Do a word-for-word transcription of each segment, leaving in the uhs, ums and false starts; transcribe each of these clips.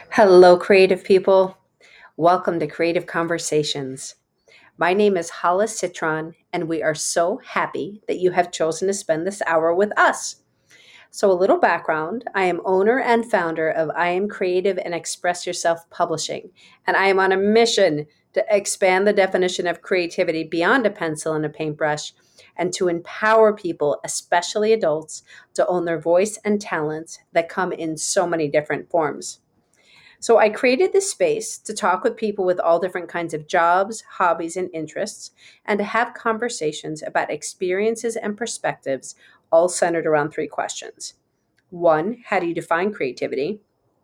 Hello, creative people. Welcome to Creative Conversations. My name is Hala Citron, and we are so happy that you have chosen to spend this hour with us. So, a little background: I am owner and founder of I Am Creative and Express Yourself Publishing, and I am on a mission to expand the definition of creativity beyond a pencil and a paintbrush and to empower people, especially adults, to own their voice and talents that come in so many different forms. So I created this space to talk with people with all different kinds of jobs, hobbies, and interests, and to have conversations about experiences and perspectives, all centered around three questions. One, how do you define creativity?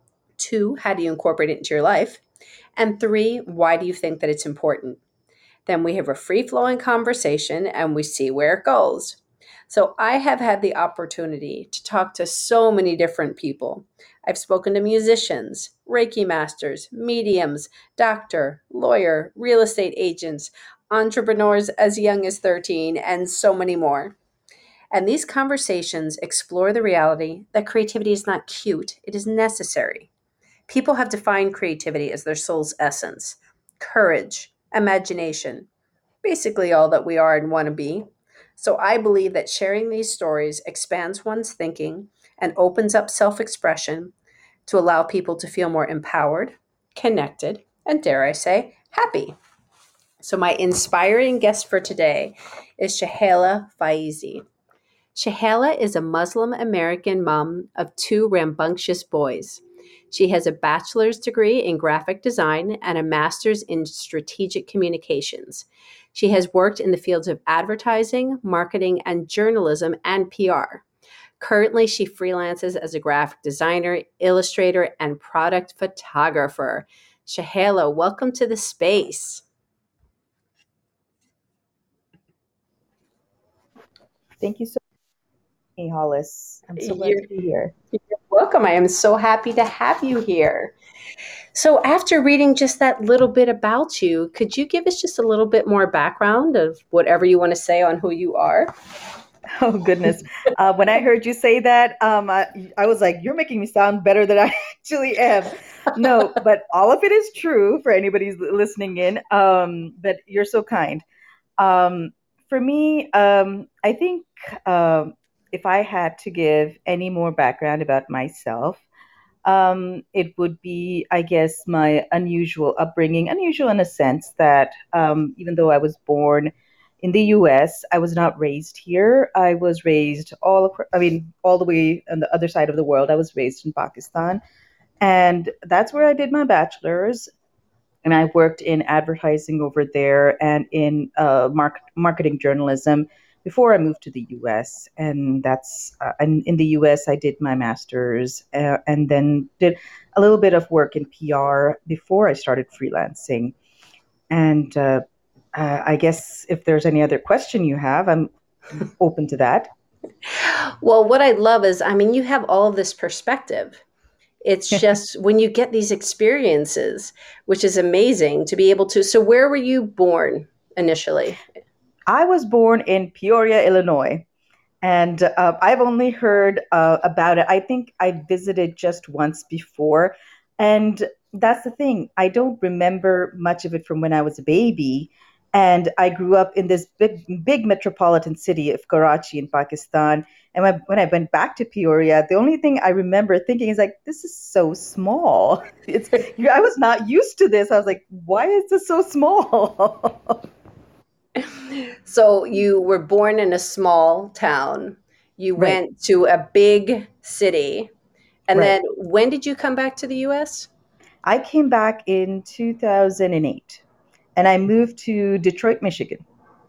Two, how do you incorporate it into your life? And three, why do you think that it's important? Then we have a free flowing conversation and we see where it goes. So I have had the opportunity to talk to so many different people. I've spoken to musicians, Reiki masters, mediums, doctor, lawyer, real estate agents, entrepreneurs as young as thirteen, and so many more. And these conversations explore the reality that creativity is not cute, it is necessary. People have defined creativity as their soul's essence, courage, imagination, basically all that we are and want to be. So I believe that sharing these stories expands one's thinking and opens up self expression to allow people to feel more empowered, connected, and dare I say, happy. So, my inspiring guest for today is Shahala Faizi. Shahala is a Muslim American mom of two rambunctious boys. She has a bachelor's degree in graphic design and a master's in strategic communications. She has worked in the fields of advertising, marketing, and journalism and P R. Currently, she freelances as a graphic designer, illustrator, and product photographer. Shahala, welcome to the space. Thank you so much, Hollis. I'm so glad You're, to be here. you're welcome. I am so happy to have you here. So, after reading just that little bit about you, could you give us just a little bit more background of whatever you want to say on who you are? Oh goodness! Uh, when I heard you say that, um, I, I was like, "You're making me sound better than I actually am." No, but all of it is true for anybody who's listening in. Um, but you're so kind. Um, for me, um, I think um, if I had to give any more background about myself, um, it would be, I guess, my unusual upbringing. Unusual in a sense that um, even though I was born in the U S, I was not raised here. I was raised all, acro- I mean, all the way on the other side of the world. I was raised in Pakistan, and that's where I did my bachelor's. And I worked in advertising over there and in uh, mark- marketing journalism before I moved to the U S. And that's uh, and in the U S I did my master's uh, and then did a little bit of work in P R before I started freelancing. And uh, uh, I guess if there's any other question you have, I'm open to that. Well, what I love is, I mean, you have all of this perspective. It's just when you get these experiences, which is amazing to be able to. So, where were you born initially? I was born in Peoria, Illinois. And uh, I've only heard uh, about it. I think I visited just once before. And that's the thing. I don't remember much of it from when I was a baby. And I grew up in this big, big metropolitan city of Karachi in Pakistan. And when, when I went back to Peoria, the only thing I remember thinking is like, this is so small. It's I was not used to this. I was like, why is this so small? So, you were born in a small town, you Right, went to a big city, and right. then when did you come back to the U S? I came back in two thousand eight and I moved to Detroit, Michigan.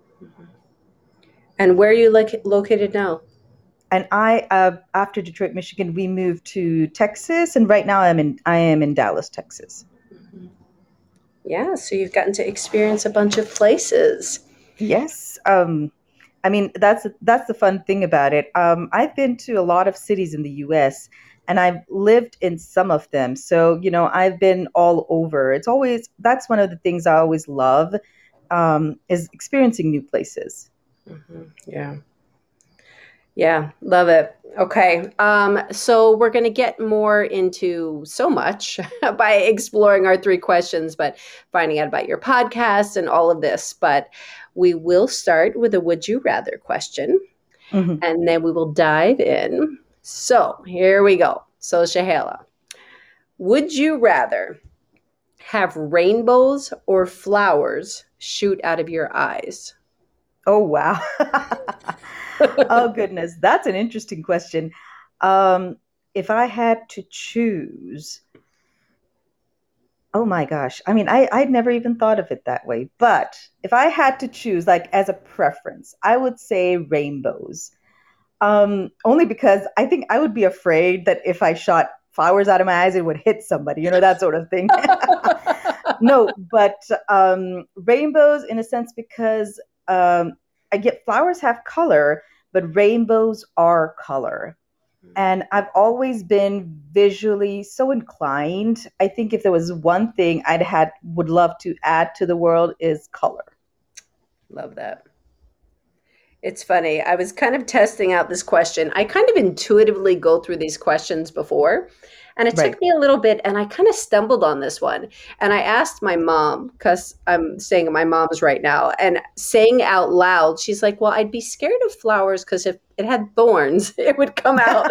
And where are you like located now? And I, uh, after Detroit, Michigan, we moved to Texas, and right now I'm in I am in Dallas, Texas. Yeah, so you've gotten to experience a bunch of places. Yes, um, I mean that's that's the fun thing about it. Um, I've been to a lot of cities in the U S, and I've lived in some of them. So you know I've been all over. It's always that's one of the things I always love um, is experiencing new places. Hmm. Yeah. Yeah, love it. Okay. Um, so we're going to get more into so much by exploring our three questions, but finding out about your podcast and all of this. But we will start with a would you rather question, Hmm. and then we will dive in. So here we go. So, Shahala, would you rather have rainbows or flowers shoot out of your eyes? Oh, wow. Oh, goodness. That's an interesting question. Um, if I had to choose, oh my gosh. I mean, I, I'd never even thought of it that way. But if I had to choose, like as a preference, I would say rainbows. Um, only because I think I would be afraid that if I shot flowers out of my eyes, it would hit somebody, you know, that sort of thing. No, but um, rainbows in a sense because um, I get flowers have color, but rainbows are color. And I've always been visually so inclined. I think if there was one thing I'd had would love to add to the world is color. Love that. It's funny. I was kind of testing out this question. I kind of intuitively go through these questions before, and it took Right. me a little bit, and I kind of stumbled on this one. And I asked my mom, because I'm staying at my mom's right now, and saying out loud, she's like, well, I'd be scared of flowers because if it had thorns, it would come out.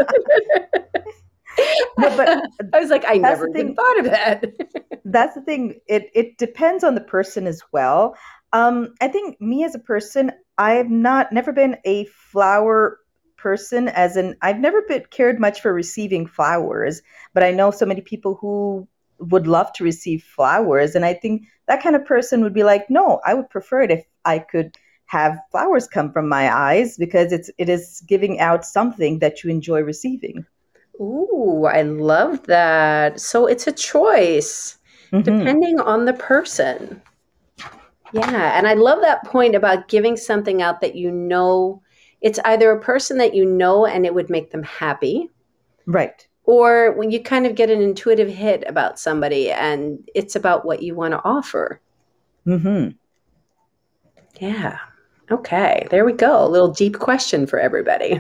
No, but I was like, I that's never the even thing. thought of that. That's the thing. It it depends on the person as well. Um, I think me as a person, I've not never been a flower person, as in I've never been cared much for receiving flowers, but I know so many people who would love to receive flowers, and I think that kind of person would be like, no, I would prefer it if I could have flowers come from my eyes because it's it is giving out something that you enjoy receiving. Ooh, I love that. So it's a choice Hmm. depending on the person. Yeah, and I love that point about giving something out that you know it's either a person that you know and it would make them happy, Right. or when you kind of get an intuitive hit about somebody and it's about what you want to offer. Hmm. Yeah. Okay, there we go. A little deep question for everybody.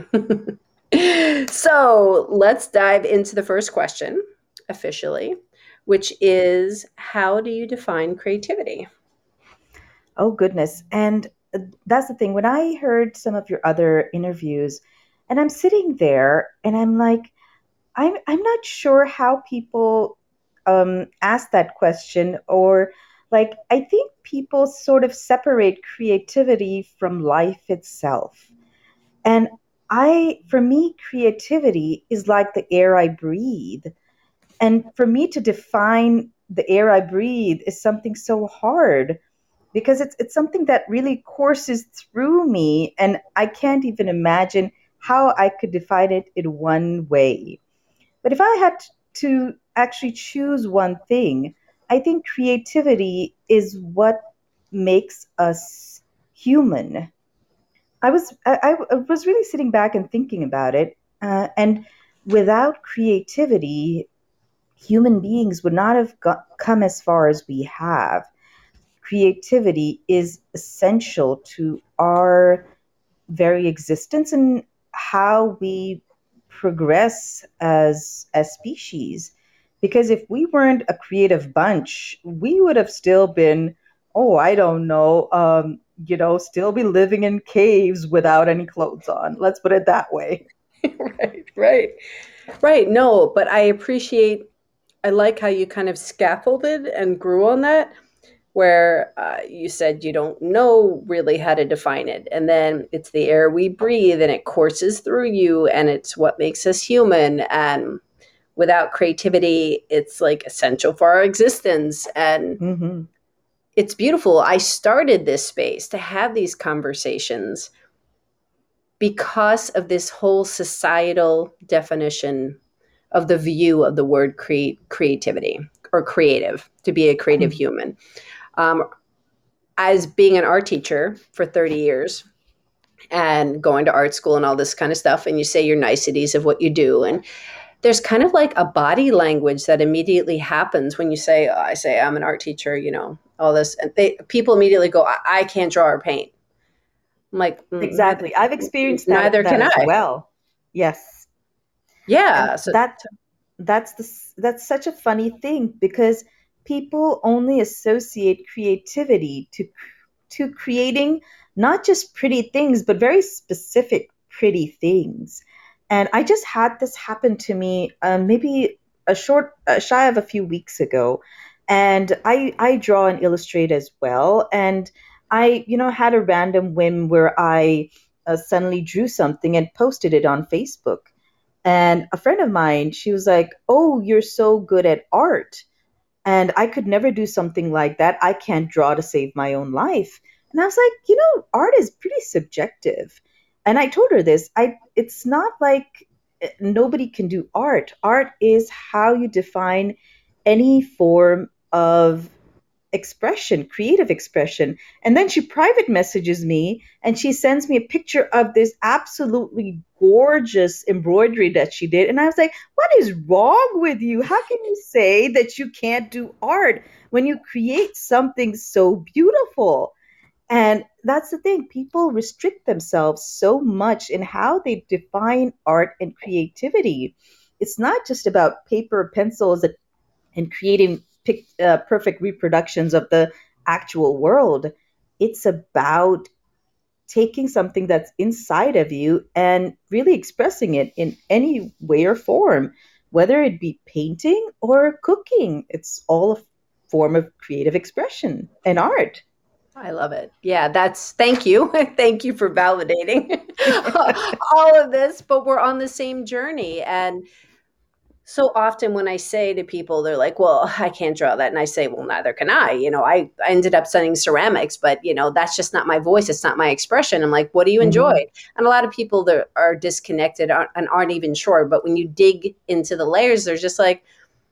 So let's dive into the first question officially, which is how do you define creativity? Oh, goodness. And uh, that's the thing. When I heard some of your other interviews, and I'm sitting there and I'm like, I'm, I'm not sure how people um, ask that question, or like, I think people sort of separate creativity from life itself. And I, for me, creativity is like the air I breathe. And for me to define the air I breathe is something so hard because it's it's something that really courses through me and I can't even imagine how I could define it in one way. But if I had to actually choose one thing, I think creativity is what makes us human. I was I, I was really sitting back and thinking about it, uh, and without creativity, human beings would not have got, come as far as we have. Creativity is essential to our very existence and how we progress as as species, because if we weren't a creative bunch we would have still been, oh, I don't know, um you know, still be living in caves without any clothes on, let's put it that way. Right, right, right. No, but I appreciate, I like how you kind of scaffolded and grew on that, where uh, you said you don't know really how to define it. And then it's the air we breathe and it courses through you and it's what makes us human. And without creativity, it's like essential for our existence. And Hmm. it's beautiful. I started this space to have these conversations because of this whole societal definition of the view of the word create creativity or creative, to be a creative human. Um, as being an art teacher for thirty years and going to art school and all this kind of stuff, and you say your niceties of what you do, and there's kind of like a body language that immediately happens when you say, oh, I say I'm an art teacher, you know, all this, and they people immediately go, I, I can't draw or paint. I'm like, "Mm, neither, Exactly. I've experienced that neither that can as I." well. Yes. And Yeah. So that that's the s- that's such a funny thing because people only associate creativity to to creating not just pretty things but very specific pretty things. And I just had this happen to me um, maybe a short uh, shy of a few weeks ago. And I I draw and illustrate as well. And I you know had a random whim where I uh, suddenly drew something and posted it on Facebook. And a friend of mine, she was like, "Oh, you're so good at art." And I could never do something like that. I can't draw to save my own life. And I was like, you know, art is pretty subjective. And I told her this. I it's not like eh, nobody can do art. Art is how you define any form of expression, creative expression. And then she private messages me and she sends me a picture of this absolutely gorgeous embroidery that she did. And I was like, what is wrong with you? How can you say that you can't do art when you create something so beautiful? And that's the thing, people restrict themselves so much in how they define art and creativity. It's not just about paper, pencils, and creating pic, uh, perfect reproductions of the actual world. It's about taking something that's inside of you and really expressing it in any way or form, whether it be painting or cooking. It's all a form of creative expression and art. I love it. Yeah, that's thank you. Thank you for validating all of this, but we're on the same journey. And so often when I say to people, they're like, "Well, I can't draw that." And I say, "Well, neither can I." You know, I, I ended up studying ceramics, but you know, that's just not my voice. It's not my expression. I'm like, "What do you enjoy?" Hmm. And a lot of people that are disconnected aren't, and aren't even sure. But when you dig into the layers, they're just like,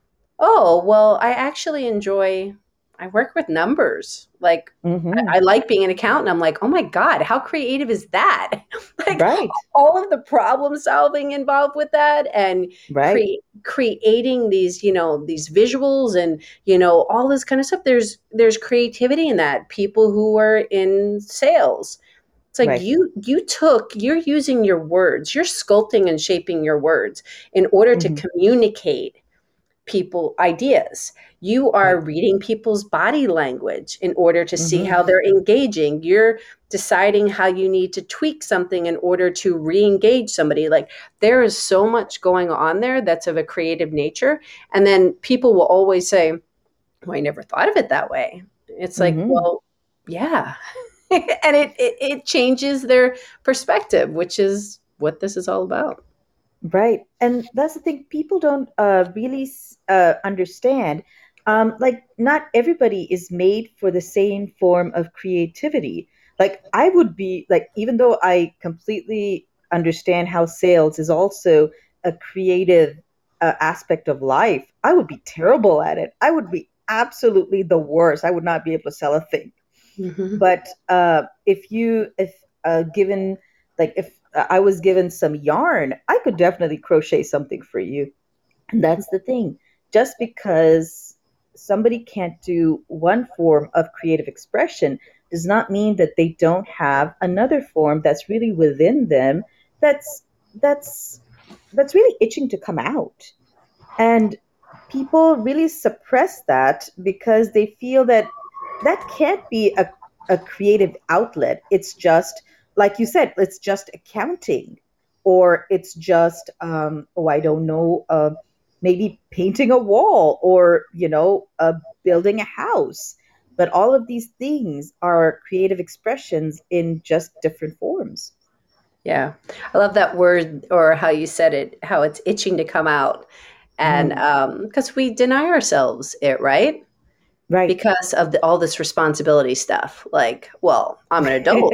"Oh, well, I actually enjoy, I work with numbers. Like, I, Hmm. I like being an accountant." I'm like, "Oh my God, how creative is that?" Like, Right, all of the problem solving involved with that and right. create creating these, you know, these visuals and, you know, all this kind of stuff. There's, there's creativity in that. People who are in sales. It's like Right. you you took you're using your words, you're sculpting and shaping your words in order to Hmm. communicate people ideas. You are Right. reading people's body language in order to see Hmm. how they're engaging. You're deciding how you need to tweak something in order to re-engage somebody. Like, there is so much going on there that's of a creative nature. And then people will always say, "Well, I never thought of it that way." It's like, Hmm. well, yeah. And it, it it changes their perspective, which is what this is all about. Right. And that's the thing, people don't uh, really s- uh, understand. Um, like, not everybody is made for the same form of creativity. Like, I would be, like, even though I completely understand how sales is also a creative uh, aspect of life, I would be terrible at it. I would be absolutely the worst. I would not be able to sell a thing. Hmm. But uh, if you if uh, given like if uh, I was given some yarn, I could definitely crochet something for you. And that's the thing, just because somebody can't do one form of creative expression does not mean that they don't have another form that's really within them, that's that's that's really itching to come out. And people really suppress that because they feel that that can't be a, a creative outlet. It's just, like you said, it's just accounting, or it's just, um, oh, I don't know, uh, maybe painting a wall, or, you know, uh, building a house. But all of these things are creative expressions in just different forms. Yeah. I love that word, or how you said it, how it's itching to come out. And Mhm. um, because we deny ourselves it, right? Right. Because of the, all this responsibility stuff. Like, well, I'm an adult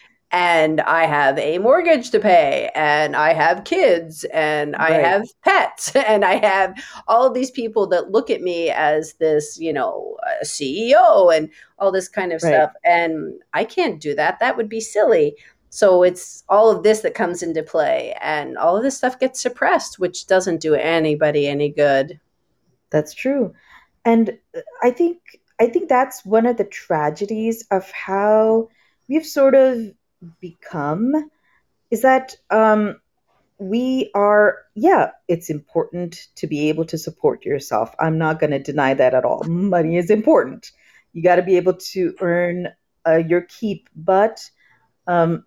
and I have a mortgage to pay, and I have kids, and I Right. have pets, and I have all of these people that look at me as this, you know, a C E O and all this kind of Right. stuff. And I can't do that. That would be silly. So it's all of this that comes into play, and all of this stuff gets suppressed, which doesn't do anybody any good. That's true. And uh, I think I think that's one of the tragedies of how we've sort of become is that um, we are, yeah, it's important to be able to support yourself. I'm not going to deny that at all. Money is important. You got to be able to earn uh, your keep, but um,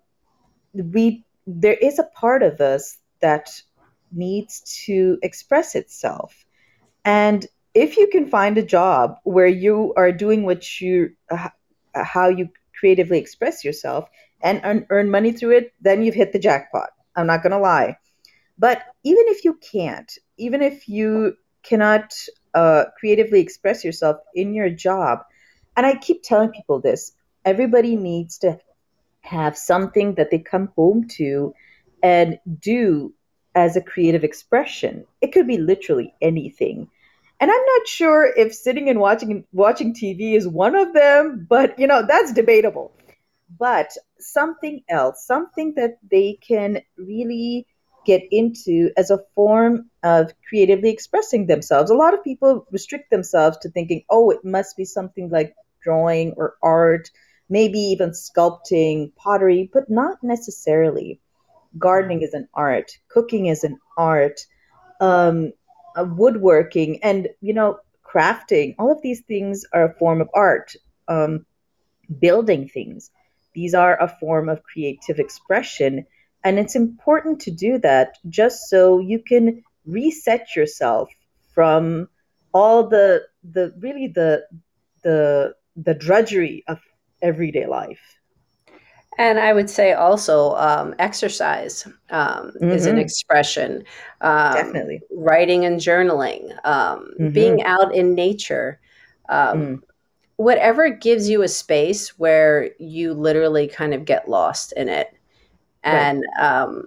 we there is a part of us that needs to express itself. And if you can find a job where you are doing what you uh, how you creatively express yourself and earn, earn money through it, then you've hit the jackpot. I'm not going to lie. But even if you can't, even if you cannot uh, creatively express yourself in your job, and I keep telling people this, everybody needs to have something that they come home to and do as a creative expression. It could be literally anything. And I'm not sure if sitting and watching watching T V is one of them, but you know, that's debatable. But something else, something that they can really get into as a form of creatively expressing themselves. A lot of people restrict themselves to thinking, oh, it must be something like drawing or art, maybe even sculpting, pottery, but not necessarily. Gardening is an art, cooking is an art, um, uh, woodworking, and you know, crafting. All of these things are a form of art. Um, building things. These are a form of creative expression. And it's important to do that just so you can reset yourself from all the the really the the the drudgery of everyday life. And I would say also um, exercise um, is an Mm-hmm. expression, um, Definitely. writing and journaling, um, being Mm-hmm. out in nature, um, Mm. whatever gives you a space where you literally kind of get lost in it. Right. And um,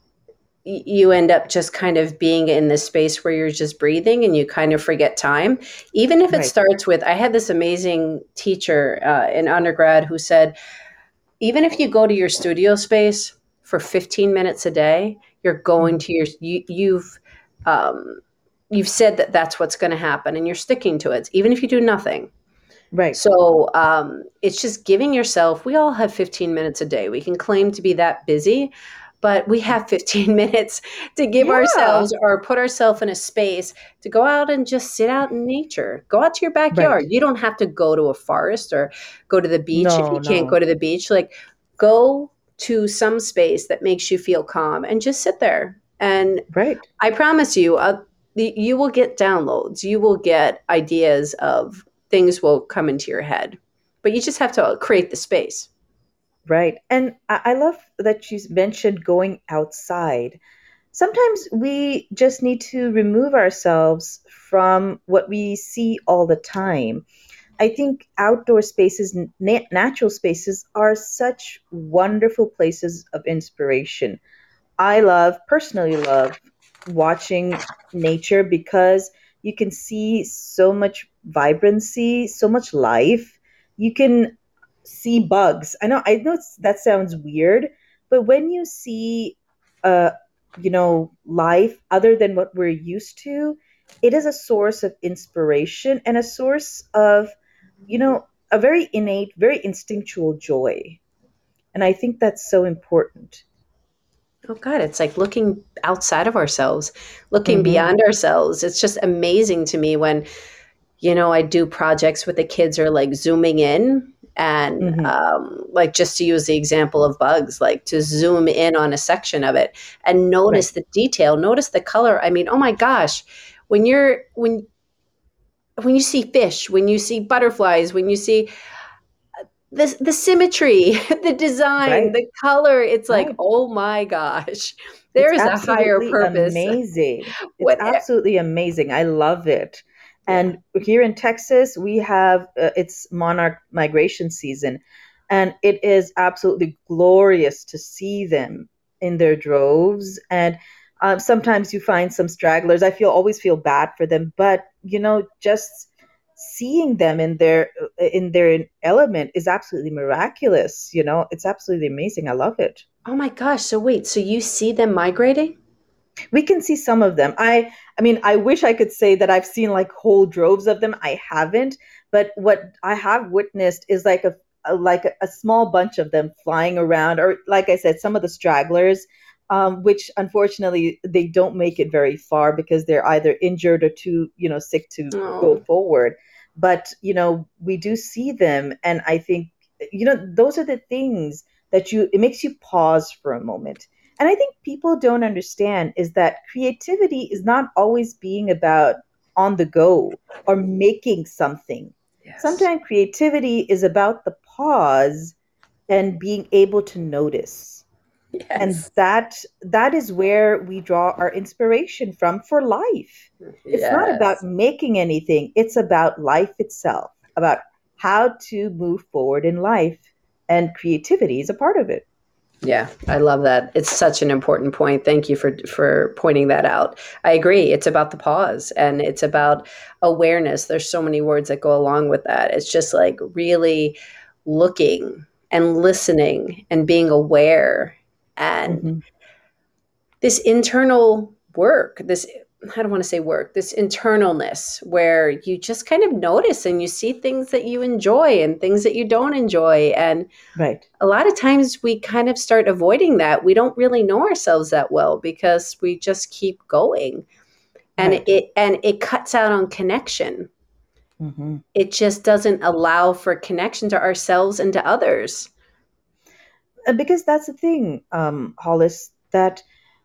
y- you end up just kind of being in this space where you're just breathing and you kind of forget time. Even if it Right. starts with, I had this amazing teacher uh, in undergrad who said, even if you go to your studio space for fifteen minutes a day, you're going Mm. to your you, you've um, you've said that that's what's going to happen and you're sticking to it even if you do nothing. Right. So um, it's just giving yourself, we all have fifteen minutes a day. We can claim to be that busy, but we have fifteen minutes to give Yeah. ourselves or put ourselves in a space to go out and just sit out in nature. Go out to your Right. backyard. You don't have to go to a forest or go to the beach if No, you can't go no. to the beach. Like, go to some space that makes you feel calm and just sit there. And Right. I promise you, uh, the, you will get downloads. You will get ideas of things will come into your head, but you just have to create the space. Right. And I, I love that you mentioned going outside. Sometimes we just need to remove ourselves from what we see all the time. I think outdoor spaces, na- natural spaces, are such wonderful places of inspiration. I love, personally love, watching nature because you can see so much vibrancy, so much life. You can see bugs. I know, I know it's, that sounds weird, but when you see, uh, you know, life other than what we're used to, it is a source of inspiration and a source of, you know, a very innate, very instinctual joy. And I think that's so important. Oh God, it's like looking outside of ourselves, looking Mm-hmm. beyond ourselves. It's just amazing to me when, you know, I do projects with the kids or like zooming in and Mm-hmm. um, like just to use the example of bugs, like to zoom in on a section of it and Right. notice the detail, notice the color. I mean, oh my gosh, when you're when when you see fish, when you see butterflies, when you see the the symmetry, the design, Right. the color, it's like, Right. oh my gosh, there It's is a higher absolutely purpose. amazing. It's What absolutely amazing. I love it. yeah. And here in Texas, we have uh, it's monarch migration season, and it is absolutely glorious to see them in their droves. And um, sometimes you find some stragglers. I feel always feel bad for them, but you know, just seeing them in their uh, in their element is absolutely miraculous. You know, it's absolutely amazing. I love it. Oh my gosh, so wait, so you see them migrating? We can see some of them. I i mean, I wish I could say that I've seen like whole droves of them. I haven't, but what I have witnessed is like a uh, like a, a small bunch of them flying around, or like I said, some of the stragglers, um, which unfortunately they don't make it very far because they're either injured or too, you know, sick to go Oh, forward. But, you know, we do see them. And I think, you know, those are the things that you, it makes you pause for a moment. And I think people don't understand is that creativity is not always being about on the go or making something. yes. Sometimes creativity is about the pause and being able to notice. And Yes. that that is where we draw our inspiration from for life. It's not about Yes. making anything, it's about life itself, about how to move forward in life, and creativity is a part of it. Yeah, I love that. It's such an important point. Thank you for for pointing that out. I agree. It's about the pause and it's about awareness. There's so many words that go along with that. It's just like really looking and listening and being aware and Hmm. this internal work, this I don't want to say work, this internalness where you just kind of notice and you see things that you enjoy and things that you don't enjoy. And Right. a lot of times we kind of start avoiding that. We don't really know ourselves that well because we just keep going. And Right. it and it cuts out on connection. Hmm. It just doesn't allow for connection to ourselves and to others. Because that's the thing, um, Hollis, that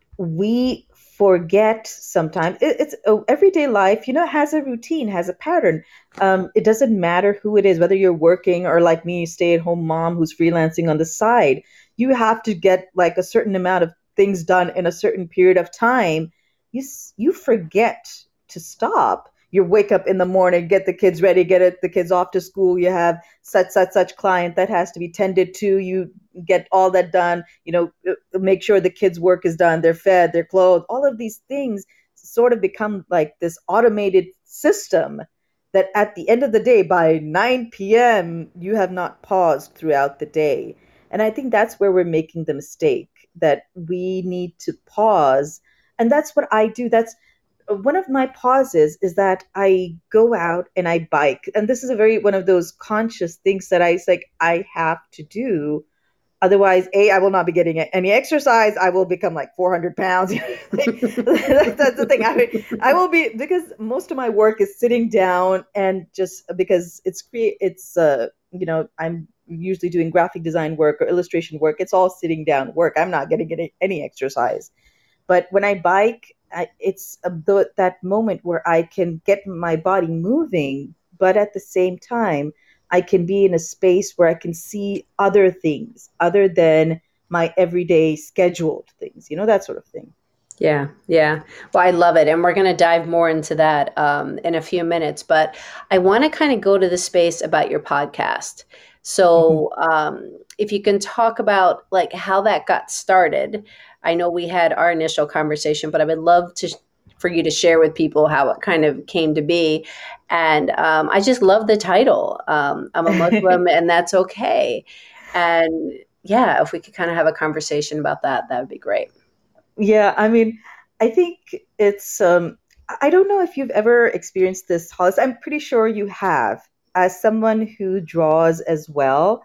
we forget sometimes. It, it's oh, everyday life, you know, has a routine, has a pattern. Um, it doesn't matter who it is, whether you're working or like me, stay at home mom who's freelancing on the side. You have to get like a certain amount of things done in a certain period of time. You s- you forget to stop. You wake up in the morning, get the kids ready, get it, the kids off to school. You have such such such client that has to be tended to. You get all that done, you know, uh, make sure the kids' work is done, they're fed, they're clothed. All of these things sort of become like this automated system that at the end of the day, by nine p m, you have not paused throughout the day. And I think that's where we're making the mistake, that we need to pause. And that's what I do. That's one of my pauses, is that I go out and I bike. And this is a very one of those conscious things that I it's like I have to do. Otherwise, A, I will not be getting any exercise. I will become like four hundred pounds. Like, that's the thing. I mean, I will be, because most of my work is sitting down, and just because it's create, it's, uh, you know, I'm usually doing graphic design work or illustration work. It's all sitting down work. I'm not getting any, any exercise. But when I bike, I, it's a, the, that moment where I can get my body moving, but at the same time, I can be in a space where I can see other things other than my everyday scheduled things, you know, that sort of thing. Yeah, yeah. Well, I love it. And we're going to dive more into that um, in a few minutes. But I want to kind of go to the space about your podcast. Hmm. So um, if you can talk about like how that got started. I know we had our initial conversation, but I would love to for you to share with people how it kind of came to be. And um, I just love the title. Um, I'm a Muslim, and that's okay. And yeah, if we could kind of have a conversation about that, that would be great. Yeah, I mean, I think it's um I don't know if you've ever experienced this, Hollis. I'm pretty sure you have. As someone who draws as well,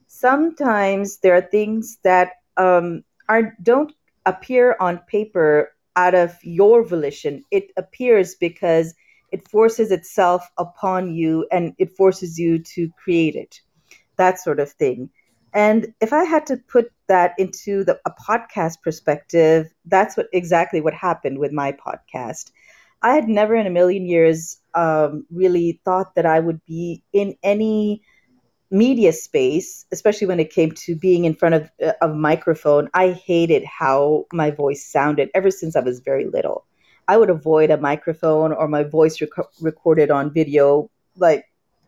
sometimes there are things that um are don't appear on paper out of your volition. It appears because it forces itself upon you, and it forces you to create it, that sort of thing. And if I had to put that into the, a podcast perspective, that's what exactly what happened with my podcast. I had never in a million years um, really thought that I would be in any media space, especially when it came to being in front of uh, a microphone. I hated how my voice sounded ever since I was very little. I would avoid a microphone or my voice rec- recorded on video. Like,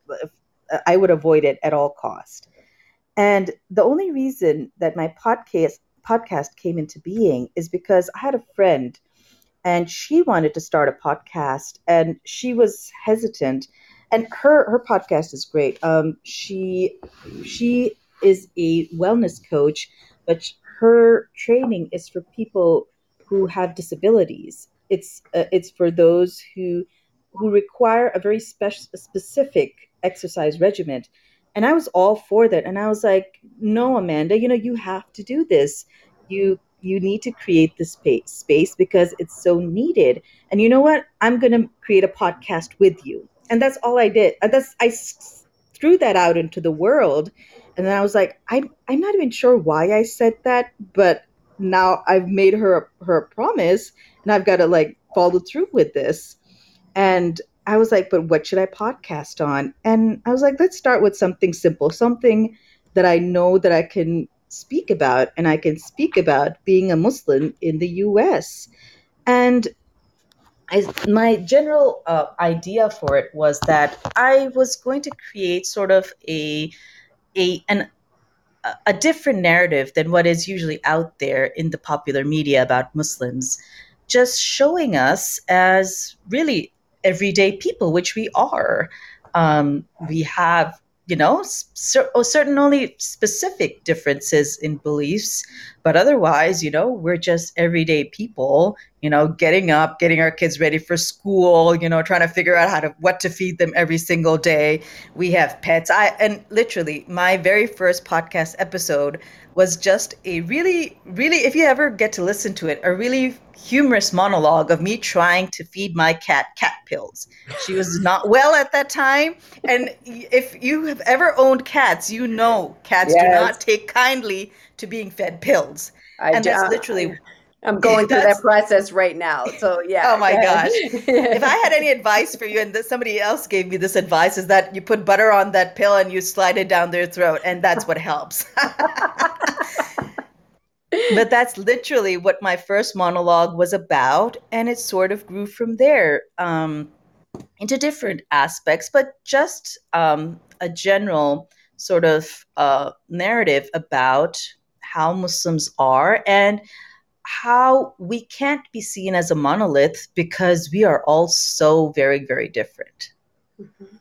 I would avoid it at all cost. And the only reason that my podcast podcast came into being is because I had a friend, and she wanted to start a podcast, and she was hesitant. And her her podcast is great. Um, she she is a wellness coach, but her training is for people who have disabilities. It's uh, it's for those who who require a very special specific exercise regimen. And I was all for that. And I was like, no, Amanda, you know, you have to do this. You you need to create this space space because it's so needed. And you know what? I'm gonna create a podcast with you. And that's all I did. And that's I s- threw that out into the world. And then I was like, I I'm not even sure why I said that, but now I've made her her a promise and I've got to like follow through with this. And I was like, but what should I podcast on? And I was like, let's start with something simple, something that I know that I can speak about. And I can speak about being a Muslim in the U S. And I, my general uh, idea for it was that I was going to create sort of a, a an a different narrative than what is usually out there in the popular media about Muslims, just showing us as really everyday people, which we are. Um, we have, you know, cer- oh, certain only specific differences in beliefs, but otherwise, you know, we're just everyday people, you know, getting up, getting our kids ready for school, you know, trying to figure out how to what to feed them every single day. We have pets. I and literally my very first podcast episode was just a really, really, if you ever get to listen to it, a really humorous monologue of me trying to feed my cat cat pills. She was not well at that time. And if you have ever owned cats, you know cats do not Yes, take kindly to being fed pills. I And do. that's literally I'm going through that that's process right now. So oh yeah, go my gosh. If I ahead. had any advice for you, and this, somebody else gave me this advice, is that you put butter on that pill and you slide it down their throat, and that's what helps. But that's literally what my first monologue was about, and it sort of grew from there um, into different aspects, but just um, a general sort of uh, narrative about how Muslims are and how we can't be seen as a monolith because we are all so very, very different. Mhm.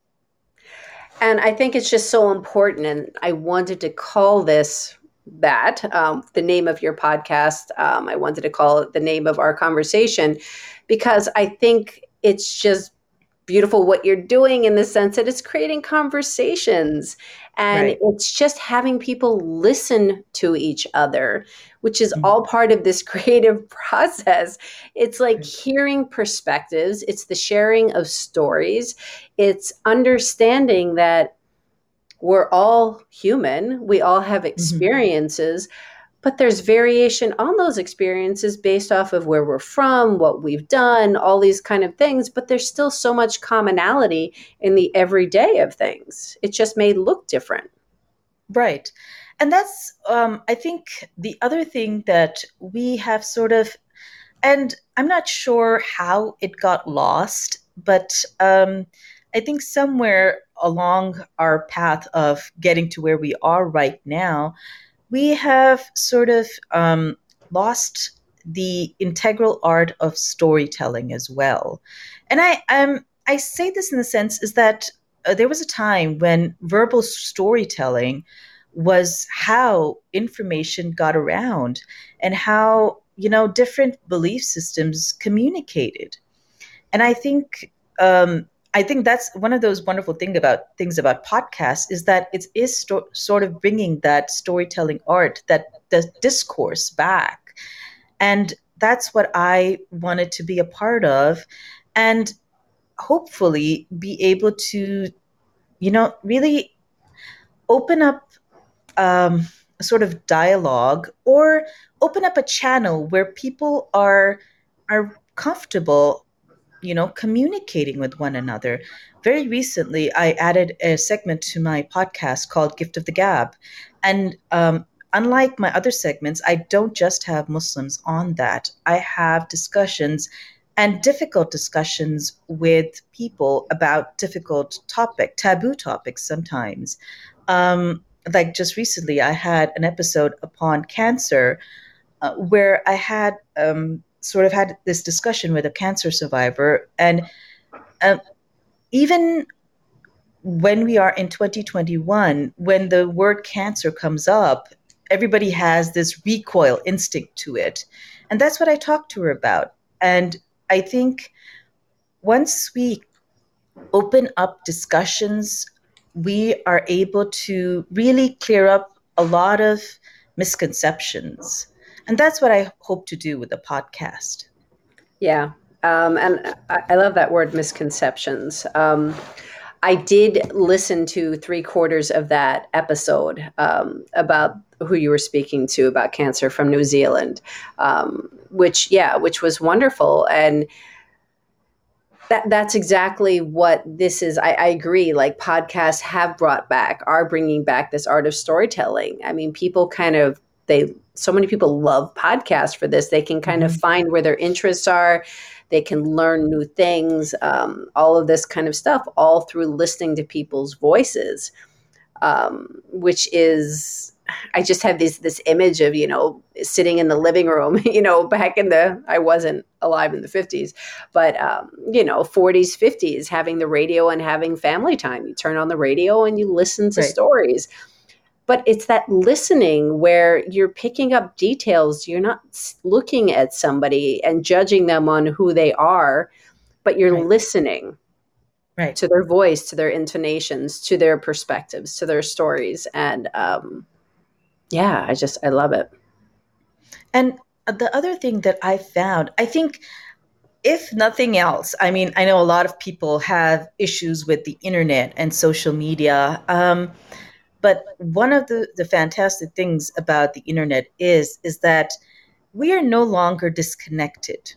And I think it's just so important. And I wanted to call this that um, the name of your podcast. Um, I wanted to call it the name of our conversation because I think it's just beautiful what you're doing in the sense that it's creating conversations and Right. it's just having people listen to each other, which is Mhm. all part of this creative process. It's like Right. hearing perspectives, it's the sharing of stories, it's understanding that we're all human, we all have Mhm. experiences, but there's variation on those experiences based off of where we're from, what we've done, all these kind of things, but there's still so much commonality in the everyday of things. It just may look different. Right. And that's, um, I think, the other thing that we have sort of, and I'm not sure how it got lost, but um, I think somewhere along our path of getting to where we are right now, we have sort of um, lost the integral art of storytelling as well. And I um, I say this in the sense is that uh, there was a time when verbal storytelling was how information got around and how you know different belief systems communicated. And I think um, I think that's one of those wonderful thing about things about podcasts is that it is sto- sort of bringing that storytelling art, that the discourse back, and that's what I wanted to be a part of, and hopefully be able to, you know, really open up um, a sort of dialogue or open up a channel where people are are comfortable you know, communicating with one another. Very recently, I added a segment to my podcast called Gift of the Gab. And um, unlike my other segments, I don't just have Muslims on that. I have discussions and difficult discussions with people about difficult topic, taboo topics sometimes. Um, like just recently, I had an episode upon cancer uh, where I had um, sort of had this discussion with a cancer survivor. And um, even when we are in twenty twenty-one, when the word cancer comes up, everybody has this recoil instinct to it. And that's what I talked to her about. And I think once we open up discussions we are able to really clear up a lot of misconceptions. And that's what I hope to do with the podcast. Yeah. Um, and I, I love that word misconceptions. Um, I did listen to three quarters of that episode um, about who you were speaking to about cancer from New Zealand, um, which, yeah, which was wonderful. And that that's exactly what this is. I, I agree. Like podcasts have brought back, are bringing back this art of storytelling. I mean, people kind of, they, so many people love podcasts for this. They can kind of Mm-hmm. find where their interests are. They can learn new things, um, all of this kind of stuff, all through listening to people's voices, um, which is, I just have this this image of, you know, sitting in the living room, you know, back in the, I wasn't alive in the fifties, but, um, you know, forties, fifties, having the radio and having family time. You turn on the radio and you listen to Right. stories. But it's that listening where you're picking up details. You're not looking at somebody and judging them on who they are, but you're Right. listening Right. to their voice, to their intonations, to their perspectives, to their stories. And um, yeah, I just, I love it. And the other thing that I found, I think, if nothing else, I mean, I know a lot of people have issues with the internet and social media. Um, but one of the, the fantastic things about the internet is, is that we are no longer disconnected.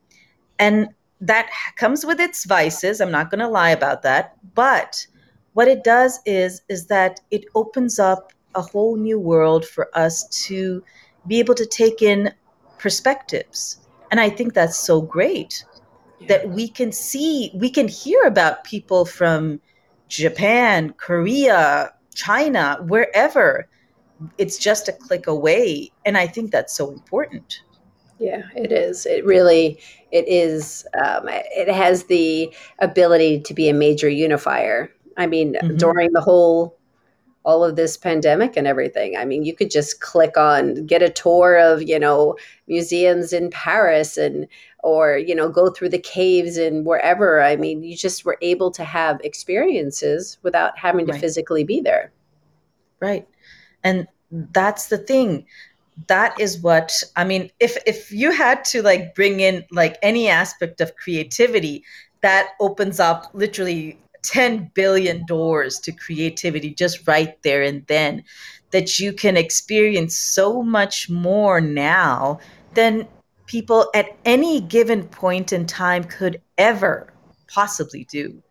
And that comes with its vices. I'm not going to lie about that. But what it does is, is that it opens up a whole new world for us to be able to take in perspectives. And I think that's so great Yeah. that we can see, we can hear about people from Japan, Korea, China, wherever. It's just a click away. And I think that's so important. Yeah, it is. It really, it is. Um, it has the ability to be a major unifier. I mean, Hmm. during the whole, all of this pandemic and everything, I mean, you could just click on, get a tour of, you know, museums in Paris and, or, you know, go through the caves and wherever. I mean, you just were able to have experiences without having to Right, physically be there. right. And that's the thing. That is what I mean. If if you had to like bring in like any aspect of creativity, that opens up literally ten billion doors to creativity just right there and then, that you can experience so much more now than people at any given point in time could ever possibly do.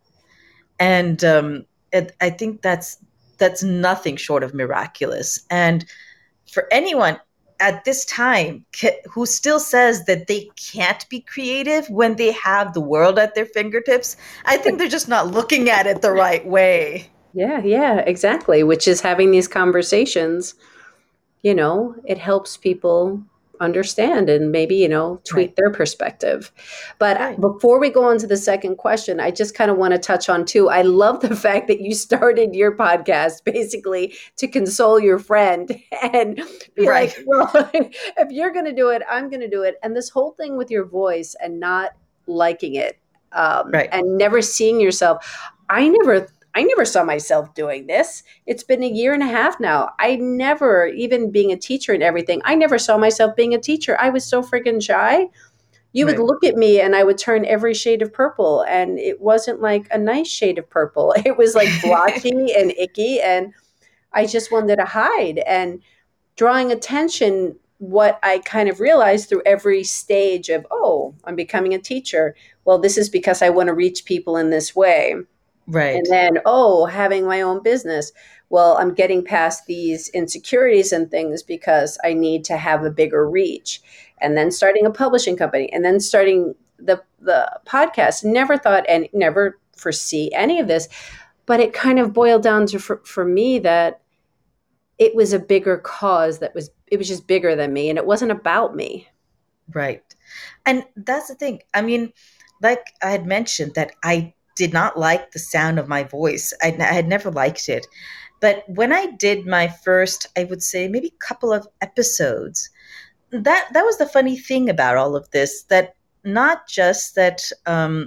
And um, it, I think that's that's nothing short of miraculous. And for anyone at this time ca- who still says that they can't be creative when they have the world at their fingertips, I think they're just not looking at it the right way. Yeah, yeah, exactly. Which is having these conversations, you know, it helps people understand and maybe, you know, Right, tweak their perspective. But right. before we go on to the second question, I just kind of want to touch on too. I love the fact that you started your podcast basically to console your friend and be like, Right, well, if you're going to do it, I'm going to do it. And this whole thing with your voice and not liking it um, right, and never seeing yourself. I never I never saw myself doing this. It's been a year and a half now. I never, even being a teacher and everything, I never saw myself being a teacher. I was so freaking shy. You would right. look at me and I would turn every shade of purple, and it wasn't like a nice shade of purple. It was like blotchy and icky, and I just wanted to hide. And drawing attention, what I kind of realized through every stage of, oh, I'm becoming a teacher. Well, this is because I want to reach people in this way. And Right, then, oh, having my own business. Well, I'm getting past these insecurities and things because I need to have a bigger reach. And then starting a publishing company and then starting the the podcast. Never thought and never foresee any of this, but it kind of boiled down to for, for me that it was a bigger cause that was it was just bigger than me and it wasn't about me. right. And that's the thing. I mean, like I had mentioned, that I did not like the sound of my voice. I, I had never liked it. But when I did my first, I would say maybe couple of episodes, that that was the funny thing about all of this, that not just that um,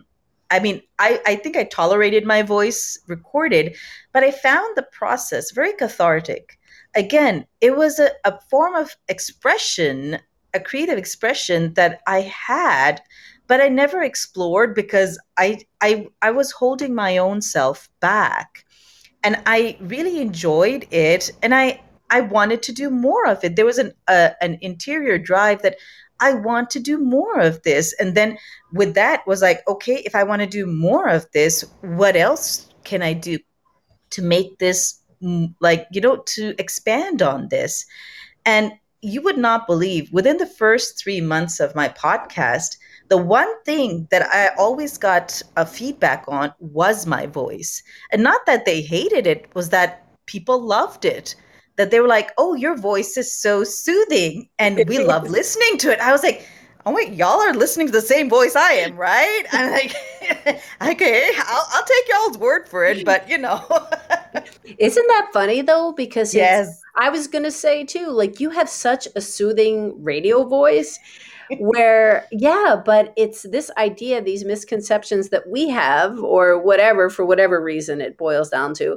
I mean, I, I think I tolerated my voice recorded, but I found the process very cathartic. Again, it was a, a form of expression, a creative expression that I had, but I never explored because I I I was holding my own self back. And I really enjoyed it, and I I wanted to do more of it. There was an uh, an interior drive that I want to do more of this. And then with that was like, okay, if I want to do more of this, what else can I do to make this mm, like, you know, to expand on this? And you would not believe, within the first three months of my podcast, the one thing that I always got a feedback on was my voice. And not that they hated it, was that people loved it. That they were like, oh, your voice is so soothing and we love listening to it. I was like, oh wait, y'all are listening to the same voice I am, right? I'm like, okay, I'll, I'll take y'all's word for it, but you know. Isn't that funny though? Because it's, Yes. I was going to say too, like you have such a soothing radio voice where, yeah, but it's this idea, these misconceptions that we have, or whatever, for whatever reason it boils down to.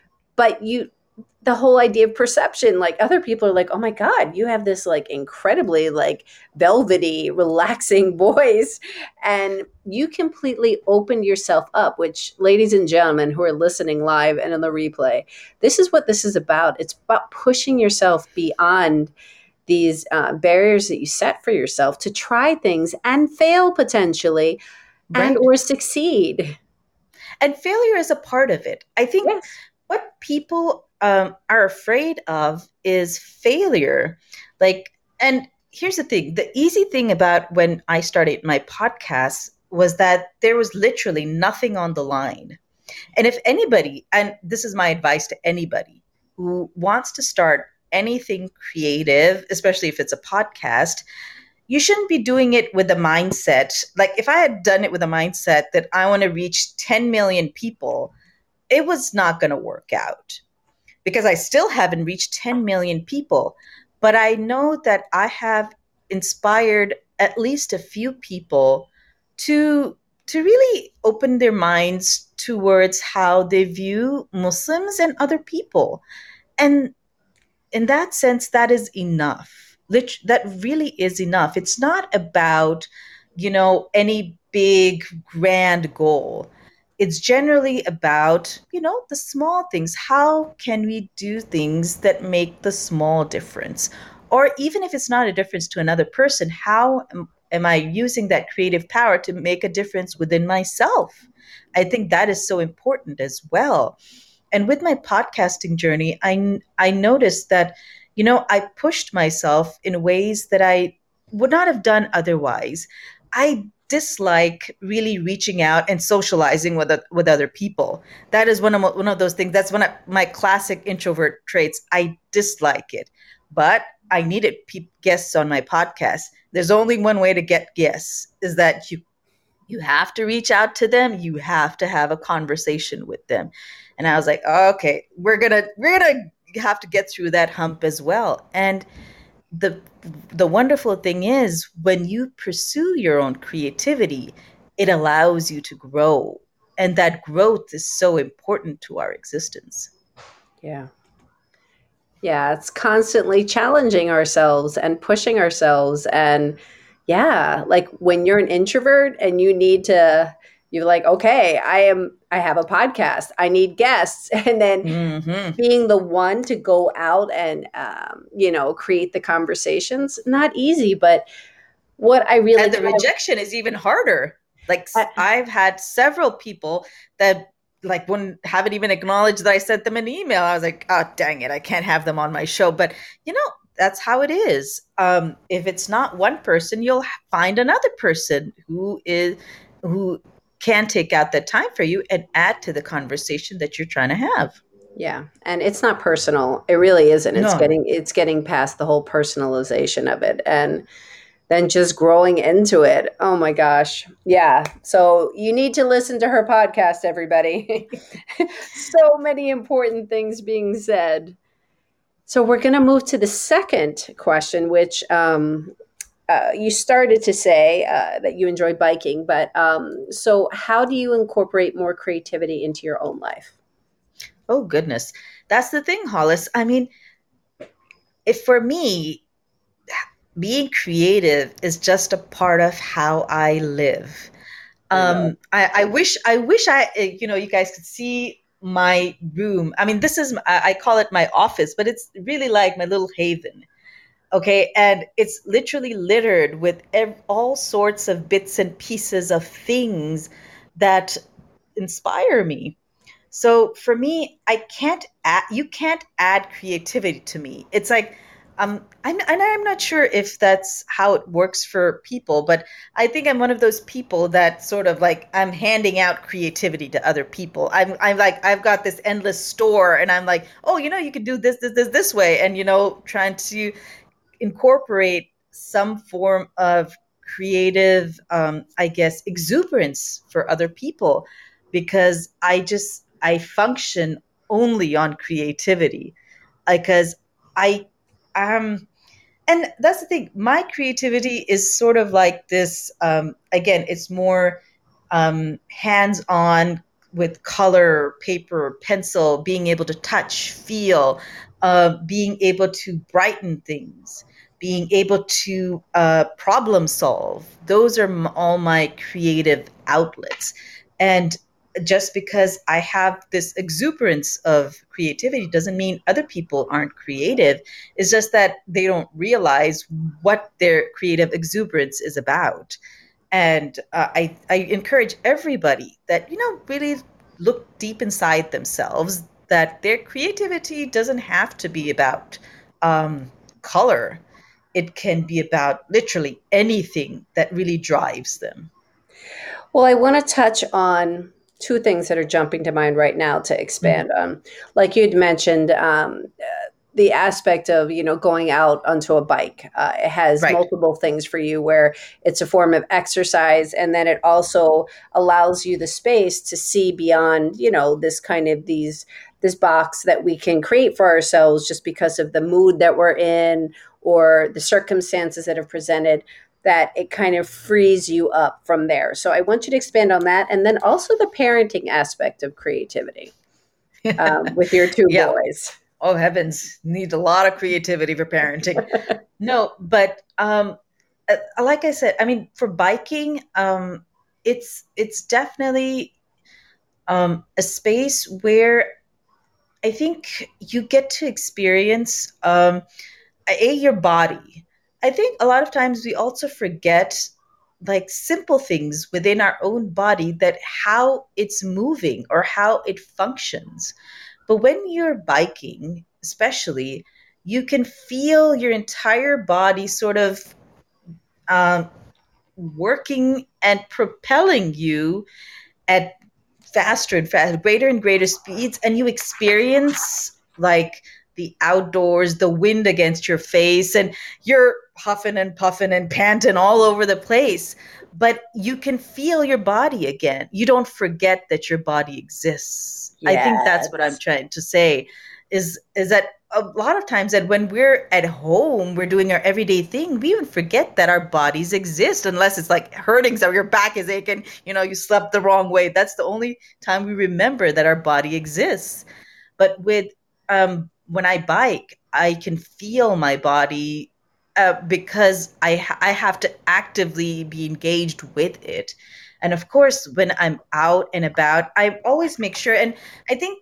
But you, the whole idea of perception, like other people are like, oh my God, you have this like incredibly like velvety, relaxing voice. And you completely opened yourself up, which, ladies and gentlemen who are listening live and in the replay, this is what this is about. It's about pushing yourself beyond these uh, barriers that you set for yourself to try things and fail potentially and Right. or succeed. And failure is a part of it. I think Yes. what people um, are afraid of is failure. Like, and here's the thing, the easy thing about when I started my podcast was that there was literally nothing on the line. And if anybody, and this is my advice to anybody who wants to start anything creative, especially if it's a podcast, you shouldn't be doing it with a mindset. Like if I had done it with a mindset that I want to reach ten million people, it was not going to work out because I still haven't reached ten million people. But I know that I have inspired at least a few people to to really open their minds towards how they view Muslims and other people. And in that sense, that is enough. Lit- that really is enough. It's not about, you know, any big grand goal. It's generally about, you know, the small things. How can we do things that make the small difference? Or even if it's not a difference to another person, how am, am I using that creative power to make a difference within myself? I think that is so important as well. And with my podcasting journey, I I noticed that, you know, I pushed myself in ways that I would not have done otherwise. I dislike really reaching out and socializing with with other people. That is one of one of those things. That's one of my classic introvert traits. I dislike it, but I needed pe- guests on my podcast. There's only one way to get guests, is that you you have to reach out to them, you have to have a conversation with them. And I was like, oh, okay, we're gonna we're gonna have to get through that hump as well. And the the wonderful thing is, when you pursue your own creativity, it allows you to grow, and that growth is so important to our existence. Yeah. Yeah, it's constantly challenging ourselves and pushing ourselves. And yeah, like when you're an introvert and you need to, you're like, okay, I am, I have a podcast, I need guests. And then Hmm. being the one to go out and, um, you know, create the conversations, not easy. But what I really And the kind rejection is even harder. Like of, I've had several people that like wouldn't haven't even acknowledged that I sent them an email. I was like, oh dang it, I can't have them on my show. But you know, that's how it is. Um, if it's not one person, you'll find another person who is who can take out that time for you and add to the conversation that you're trying to have. yeah, and it's not personal. It really isn't. It's No. getting, it's getting past the whole personalization of it. And than just growing into it. Oh my gosh. Yeah. So you need to listen to her podcast, everybody. So many important things being said. So we're going to move to the second question, which um, uh, you started to say uh, that you enjoy biking, but um, so how do you incorporate more creativity into your own life? Oh goodness. That's the thing, Hollis. I mean, if for me, being creative is just a part of how I live. I know. Um, I, I wish, I wish I, uh, you know, you guys could see my room. I mean, this is, I I call it my office, but it's really like my little haven. Okay. And it's literally littered with ev- all sorts of bits and pieces of things that inspire me. So for me, I can't add, you can't add creativity to me. It's like, um, I'm, and I'm not sure if that's how it works for people, but I think I'm one of those people that sort of like I'm handing out creativity to other people. I'm, I'm like, I've got this endless store and I'm like, oh, you know, you could do this, this, this, this way. And, you know, trying to incorporate some form of creative, um, I guess, exuberance for other people because I just, I function only on creativity because I am, and that's the thing, my creativity is sort of like this, um, again, it's more um, hands on with color, paper, pencil, being able to touch, feel, uh, being able to brighten things, being able to uh, problem solve. Those are m- all my creative outlets. And just because I have this exuberance of creativity doesn't mean other people aren't creative. It's just that they don't realize what their creative exuberance is about. And uh, I, I encourage everybody that, you know, really look deep inside themselves, that their creativity doesn't have to be about um, color. It can be about literally anything that really drives them. Well, I want to touch on two things that are jumping to mind right now to Mhm. expand on. Like you'd mentioned, um, the aspect of you know going out onto a bike. Uh, it has Right. multiple things for you where it's a form of exercise, and then it also allows you the space to see beyond you know this kind of these this box that we can create for ourselves just because of the mood that we're in or the circumstances that have presented, that it kind of frees you up from there. So I want you to expand on that, and then also the parenting aspect of creativity um, with your two Yeah. boys. Oh heavens, need a lot of creativity for parenting. No, but um, uh, like I said, I mean, for biking, um, it's it's definitely um, a space where I think you get to experience um, a your body. I think a lot of times we also forget like simple things within our own body, that how it's moving or how it functions. But when you're biking, especially, you can feel your entire body sort of um, working and propelling you at faster and faster, greater and greater speeds, and you experience like the outdoors, the wind against your face, and you're huffing and puffing and panting all over the place. But you can feel your body again. You don't forget that your body exists. I think that's what I'm Yes. trying to say is is that a lot of times that when we're at home, we're doing our everyday thing, we even forget that our bodies exist unless it's like hurting, so your back is aching, you know, you slept the wrong way. That's the only time we remember that our body exists. But with um, when I bike, I can feel my body uh, because I ha- I have to actively be engaged with it. And of course, when I'm out and about, I always make sure. And I think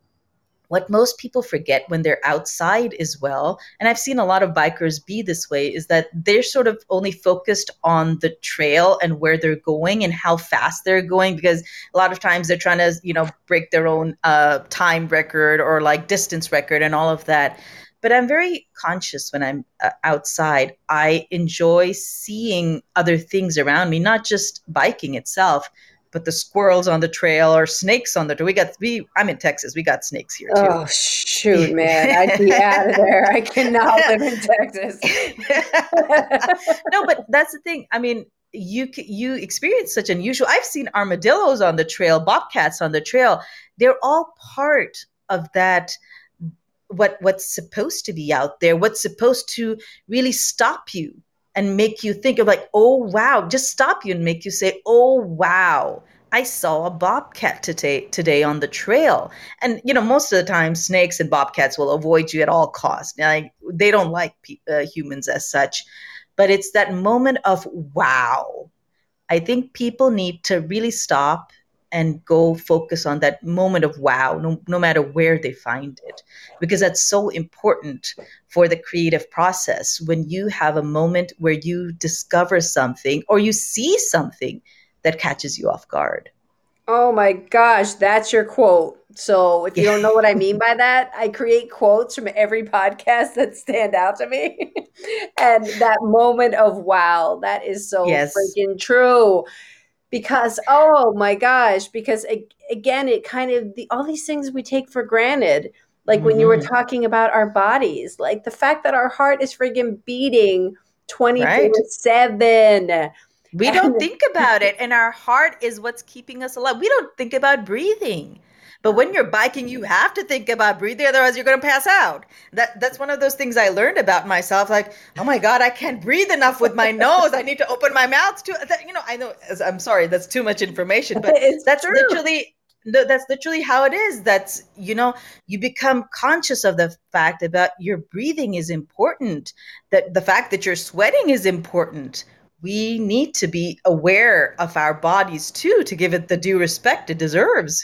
what most people forget when they're outside as well, and I've seen a lot of bikers be this way, is that they're sort of only focused on the trail and where they're going and how fast they're going, because a lot of times they're trying to, you know, break their own uh, time record or like distance record and all of that. But I'm very conscious when I'm uh, outside. I enjoy seeing other things around me, not just biking itself, but the squirrels on the trail or snakes on the trail. We got we I'm in Texas. We got snakes here too. Oh, shoot, man. I'd be out of there. I cannot live in Texas. No, but that's the thing. I mean, you you experience such unusual. I've seen armadillos on the trail, bobcats on the trail. They're all part of that. What what's supposed to be out there? What's supposed to really stop you and make you think of like, oh, wow, just stop you and make you say, oh, wow. I saw a bobcat today today on the trail. And, you know, most of the time, snakes and bobcats will avoid you at all costs. Like, they don't like pe- uh, humans as such. But it's that moment of wow. I think people need to really stop and go focus on that moment of wow, no, no matter where they find it, because that's so important for the creative process. When you have a moment where you discover something or you see something that catches you off guard. Oh my gosh, that's your quote. So, if you Yeah. don't know what I mean by that, I create quotes from every podcast that stand out to me. And that moment of wow, that is so Yes. freaking true. Because, oh my gosh, because a- again, it kind of, the, all these things we take for granted. Like when you were Hmm. talking about our bodies, like the fact that our heart is freaking beating Right. twenty-four seven. We don't And think about it, and our heart is what's keeping us alive. We don't think about breathing. But when you're biking, you have to think about breathing, otherwise you're going to pass out. That that's one of those things I learned about myself. Like, oh my God, I can't breathe enough with my nose. I need to open my mouth too. That, you know, I know. I'm sorry, that's too much information, but it's that's true. literally no, that's literally how it is. That's you know, you become conscious of the fact about your breathing is important. That the fact that you're sweating is important. We need to be aware of our bodies too to give it the due respect it deserves.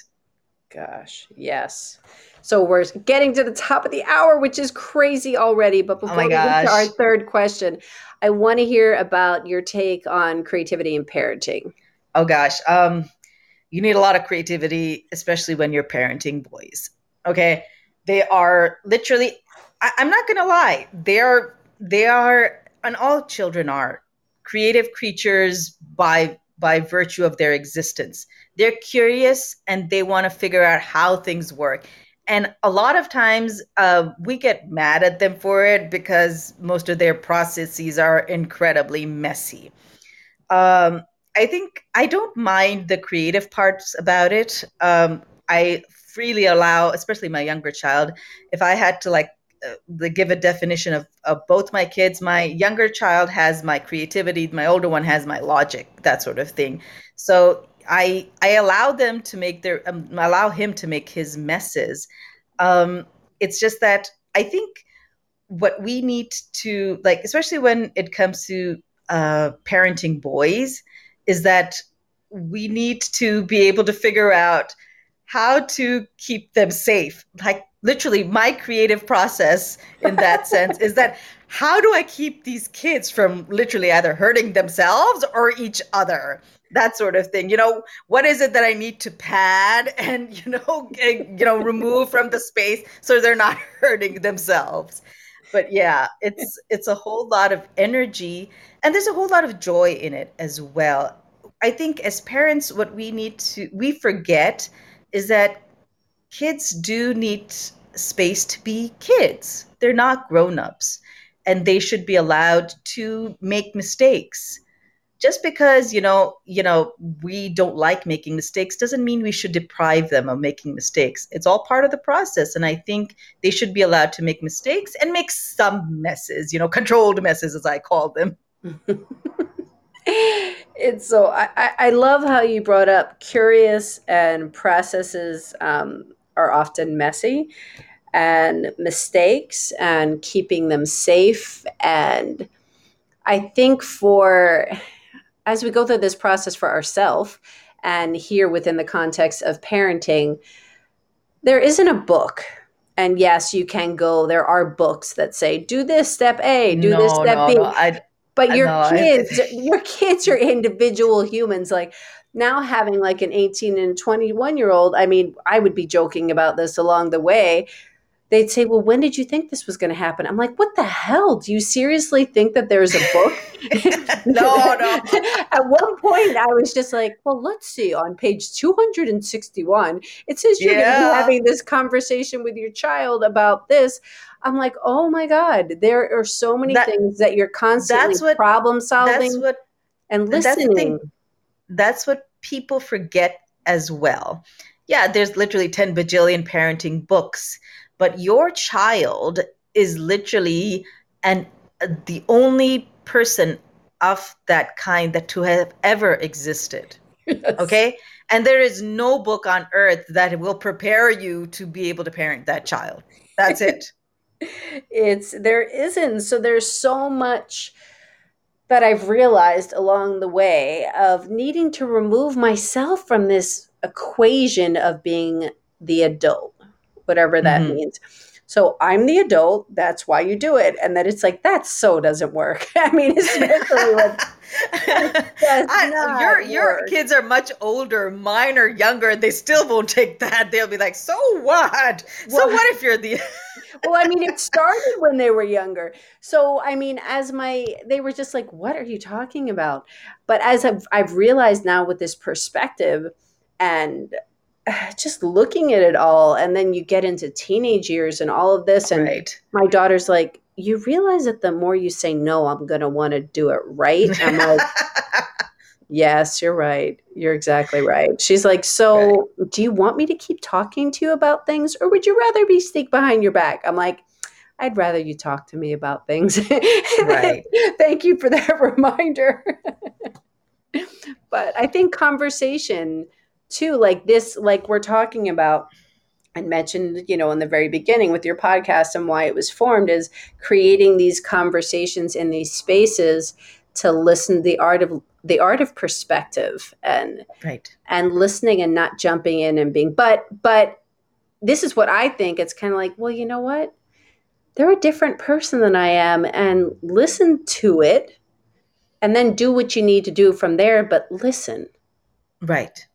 Gosh, yes. So we're getting to the top of the hour, which is crazy already. But Oh my before we get to our gosh. third question, I want to hear about your take on creativity and parenting. Oh gosh. Um, you need a lot of creativity, especially when you're parenting boys. Okay. They are literally, I, I'm not gonna lie, they are they are, and all children are creative creatures by by virtue of their existence. They're curious and they want to figure out how things work. And a lot of times uh, we get mad at them for it because most of their processes are incredibly messy. um, I think I don't mind the creative parts about it. Um, I freely allow, especially my younger child, if I had to like uh, the, give a definition of, of both my kids, my younger child has my creativity, my older one has my logic, that sort of thing. So I I allow them to make their um, allow him to make his messes. Um, it's just that I think what we need to like, especially when it comes to uh, parenting boys, is that we need to be able to figure out how to keep them safe. Like literally, my creative process in that sense is that how do I keep these kids from literally either hurting themselves or each other? That sort of thing. You know, what is it that I need to pad and you know, you know, remove from the space so they're not hurting themselves? But yeah, it's it's a whole lot of energy and there's a whole lot of joy in it as well. I think as parents what we need to we forget is that kids do need space to be kids. They're not grown-ups and they should be allowed to make mistakes. Just because, you know, you know, we don't like making mistakes doesn't mean we should deprive them of making mistakes. It's all part of the process. And I think they should be allowed to make mistakes and make some messes, you know, controlled messes, as I call them. It's so I, I I love how you brought up curious and processes um, are often messy and mistakes and keeping them safe. And I think for as we go through this process for ourselves and here within the context of parenting, there isn't a book. And yes, you can go, there are books that say, do this step A, do this No, step no, B. no. I But I your know. I, kids, your kids are individual humans. Like now having like an eighteen and twenty-one year old, I mean, I would be joking about this along the way. They'd say, well, when did you think this was going to happen? I'm like, what the hell? Do you seriously think that there's a book? no, no. At one point, I was just like, well, let's see. On page two hundred sixty-one, it says you're going to be Yeah. having this conversation with your child about this. I'm like, oh my God, there are so many That things that you're constantly that's what problem that's solving what and that's the listening. thing. That's what people forget as well. Yeah, there's literally ten bajillion parenting books, but your child is literally and the only person of that kind that to have ever existed. Yes. Okay. And there is no book on earth that will prepare you to be able to parent that child. That's it. It's there isn't. So there's so much that I've realized along the way of needing to remove myself from this equation of being the adult, whatever that Mm-hmm. means. So I'm the adult, that's why you do it. And then it's like, that so doesn't work. I mean, especially when it does I, your not your work. kids are much older. Mine are younger. They still won't take that. They'll be like, "So what? So Well, what if you're the?" well, I mean, it started when they were younger. So, I mean, as my, they were just like, what are you talking about? But as I've, I've realized now with this perspective and uh, just looking at it all, and then you get into teenage years and all of this, and Right. my daughter's like, you realize that the more you say no, I'm going to want to do it right. I'm like, yes, you're right. You're exactly right. She's like, Right. so do you want me to keep talking to you about things, or would you rather be sneak behind your back? I'm like, I'd rather you talk to me about things. Right. Thank you for that reminder. But I think conversation too, like this, like we're talking about, I mentioned, you know, in the very beginning with your podcast and why it was formed, is creating these conversations in these spaces to listen, the art of the art of perspective, and Right. and listening and not jumping in and being, but but this is what I think. It's kind of like, well, you know what? They're a different person than I am, and listen to it and then do what you need to do from there, but listen. Right.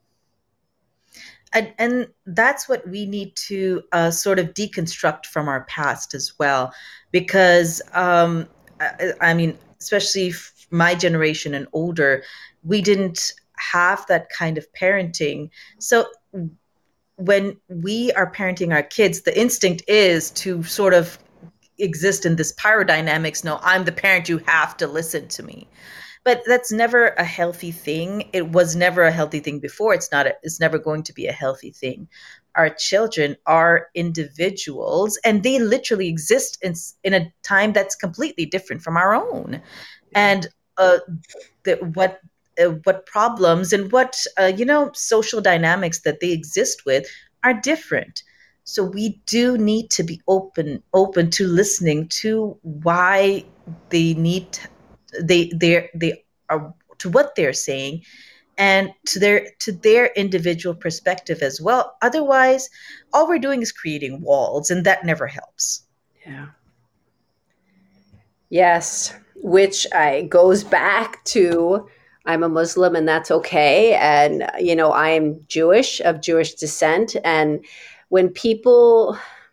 And, and that's what we need to uh, sort of deconstruct from our past as well, because um, I, I mean, especially f- my generation and older, we didn't have that kind of parenting. So when we are parenting our kids, the instinct is to sort of exist in this power dynamics. No, I'm the parent, you have to listen to me. But that's never a healthy thing. It was never a healthy thing before. It's not a, it's never going to be a healthy thing. Our children are individuals, and they literally exist in in a time that's completely different from our own. And uh the, what uh, what problems and what uh, you know social dynamics that they exist with are different. So we do need to be open open to listening to why they need they they they are to what they're saying, and to their to their individual perspective as well. Otherwise, all we're doing is creating walls, and that never helps. Yeah. Yes, which I goes back to, I'm a Muslim and that's okay. And, you know, I am Jewish, of Jewish descent. And when people